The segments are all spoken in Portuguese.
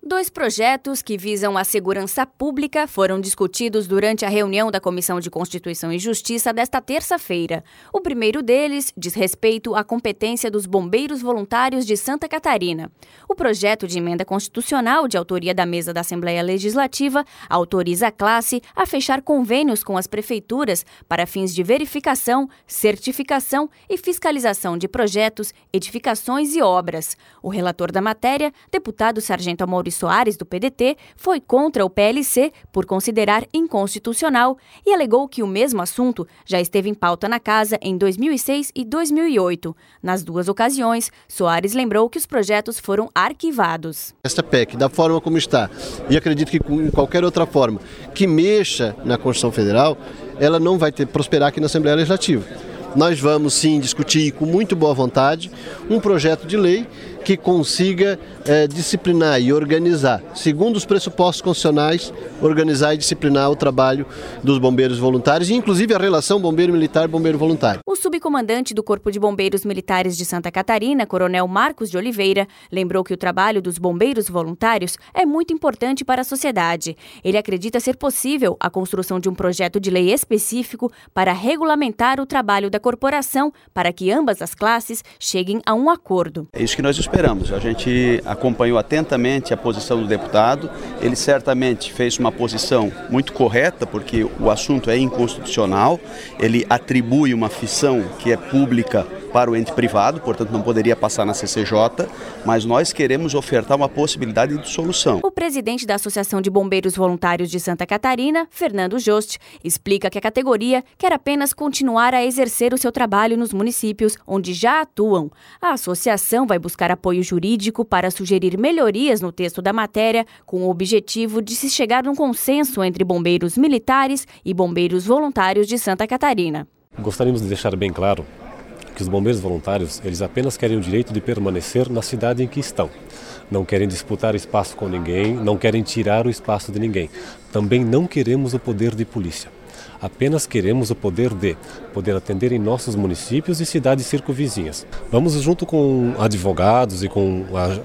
Dois projetos que visam a segurança pública foram discutidos durante a reunião da Comissão de Constituição e Justiça desta terça-feira. O primeiro deles diz respeito à competência dos bombeiros voluntários de Santa Catarina. O projeto de emenda constitucional de autoria da mesa da Assembleia Legislativa autoriza a classe a fechar convênios com as prefeituras para fins de verificação, certificação e fiscalização de projetos, edificações e obras. O relator da matéria, deputado Sargento Amaury Soares, do PDT, foi contra o PLC por considerar inconstitucional e alegou que o mesmo assunto já esteve em pauta na Casa em 2006 e 2008. Nas duas ocasiões, Soares lembrou que os projetos foram arquivados. Esta PEC, da forma como está, e acredito que em qualquer outra forma que mexa na Constituição Federal, ela não vai prosperar aqui na Assembleia Legislativa. Nós vamos sim discutir com muito boa vontade um projeto de lei que consiga disciplinar e organizar, segundo os pressupostos constitucionais, organizar e disciplinar o trabalho dos bombeiros voluntários e inclusive a relação bombeiro militar-bombeiro voluntário. O subcomandante do Corpo de Bombeiros Militares de Santa Catarina, Coronel Marcos de Oliveira, lembrou que o trabalho dos bombeiros voluntários é muito importante para a sociedade. Ele acredita ser possível a construção de um projeto de lei específico para regulamentar o trabalho da corporação para que ambas as classes cheguem a um acordo. É isso que nós esperamos. A gente acompanhou atentamente a posição do deputado. Ele certamente fez uma posição muito correta, porque o assunto é inconstitucional. Ele atribui uma função que é pública para o ente privado, portanto não poderia passar na CCJ, mas nós queremos ofertar uma possibilidade de solução. O presidente da Associação de Bombeiros Voluntários de Santa Catarina, Fernando Jost, explica que a categoria quer apenas continuar a exercer o seu trabalho nos municípios onde já atuam. A associação vai buscar apoio jurídico para sugerir melhorias no texto da matéria, com o objetivo de se chegar num consenso entre bombeiros militares e bombeiros voluntários de Santa Catarina. Gostaríamos de deixar bem claro que os bombeiros voluntários, eles apenas querem o direito de permanecer na cidade em que estão. Não querem disputar espaço com ninguém, não querem tirar o espaço de ninguém. Também não queremos o poder de polícia. Apenas queremos o poder de poder atender em nossos municípios e cidades circunvizinhas. Vamos, junto com advogados e com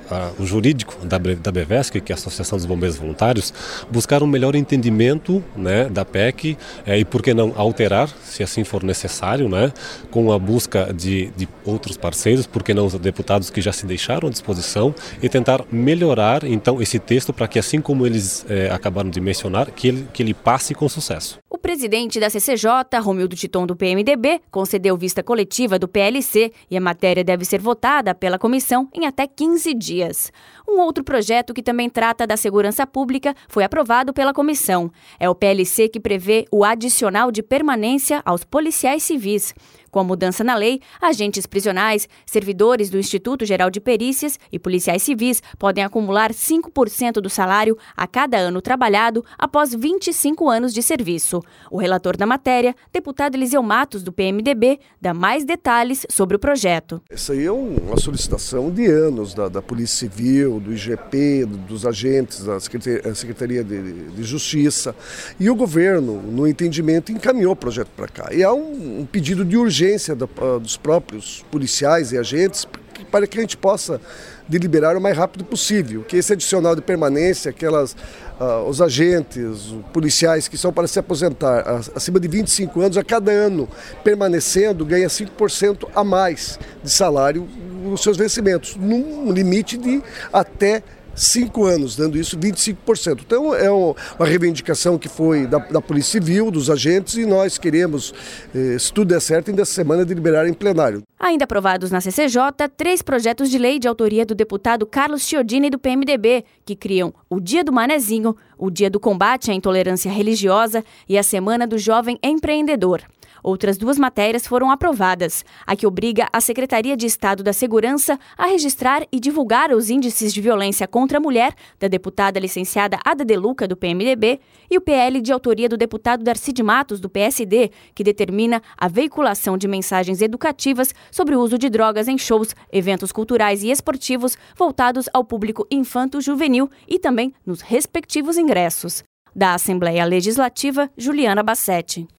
o jurídico da BVESC, que é a Associação dos Bombeiros Voluntários, buscar um melhor entendimento, da PEC e, por que não, alterar, se assim for necessário, com a busca de outros parceiros, por que não os deputados que já se deixaram à disposição, e tentar melhorar, então, esse texto para que, assim como eles acabaram de mencionar, que ele passe com sucesso. O presidente da CCJ, Romildo Titon, do PMDB, concedeu vista coletiva do PLC e a matéria deve ser votada pela comissão em até 15 dias. Um outro projeto que também trata da segurança pública foi aprovado pela comissão. É o PLC que prevê o adicional de permanência aos policiais civis. Com a mudança na lei, agentes prisionais, servidores do Instituto Geral de Perícias e policiais civis podem acumular 5% do salário a cada ano trabalhado após 25 anos de serviço. O relator da matéria, deputado Eliseu Matos, do PMDB, dá mais detalhes sobre o projeto. Essa aí é uma solicitação de anos da Polícia Civil, do IGP, dos agentes, da Secretaria de Justiça. E o governo, no entendimento, encaminhou o projeto para cá. E há um pedido de urgência dos próprios policiais e agentes para que a gente possa deliberar o mais rápido possível, que esse adicional de permanência, os agentes, os policiais que são para se aposentar acima de 25 anos, a cada ano permanecendo, ganha 5% a mais de salário nos seus vencimentos, num limite de até 5 anos, dando isso 25%. Então é uma reivindicação que foi da Polícia Civil, dos agentes, e nós queremos, se tudo der certo, ainda essa semana deliberar em plenário. Ainda aprovados na CCJ, 3 projetos de lei de autoria do deputado Carlos Chiodini, do PMDB, que criam o Dia do Manezinho, o Dia do Combate à Intolerância Religiosa e a Semana do Jovem Empreendedor. Outras 2 matérias foram aprovadas. A que obriga a Secretaria de Estado da Segurança a registrar e divulgar os índices de violência contra a mulher, da deputada licenciada Ada De Luca, do PMDB, e o PL de autoria do deputado Darcy de Matos, do PSD, que determina a veiculação de mensagens educativas sobre o uso de drogas em shows, eventos culturais e esportivos voltados ao público infanto-juvenil e também nos respectivos ingressos. Da Assembleia Legislativa, Juliana Bassetti.